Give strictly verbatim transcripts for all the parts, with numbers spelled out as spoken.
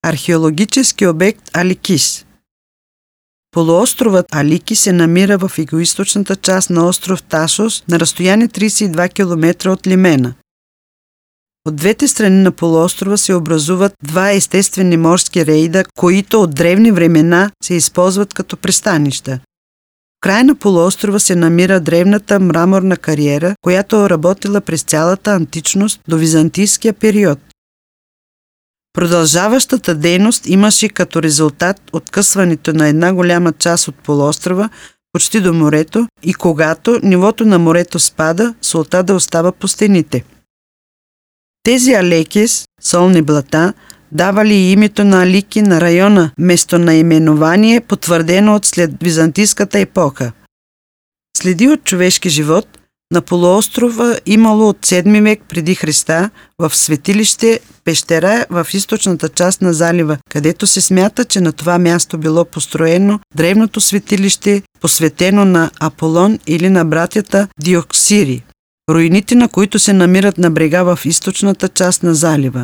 Археологически обект Аликис. Полуостровът Алики се намира в югоизточната част на остров Тасос на разстояние тридесет и два километра от Лимена. От двете страни на полуострова се образуват два естествени морски рейда, които от древни времена се използват като пристанища. В края на полуострова се намира древната мраморна кариера, която е работила през цялата античност до византийския период. Продължаващата дейност имаше като резултат откъсването на една голяма част от полуострова почти до морето и когато нивото на морето спада, солта да остава по стените. Тези алекис, солни блата, давали и името на Алики на района, местонаименование, потвърдено от след византийската епоха. Следи от човешки живот на полуострова имало от седми век преди Христа в светилище пещера в източната част на залива, където се смята, че на това място било построено древното светилище, посветено на Аполон или на братята Диоксири, руините на които се намират на брега в източната част на залива.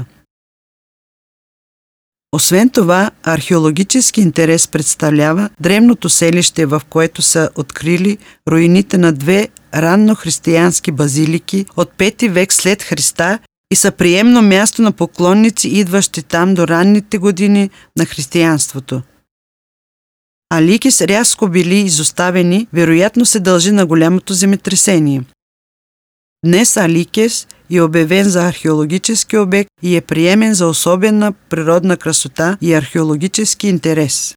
Освен това, археологически интерес представлява древното селище, в което са открили руините на две раннохристиянски базилики от пети век след Христа и са приемно място на поклонници, идващи там до ранните години на християнството. Аликис рязко били изоставени, вероятно се дължи на голямото земетресение. Днес Аликис е обявен за археологически обект и е приемен за особена природна красота и археологически интерес.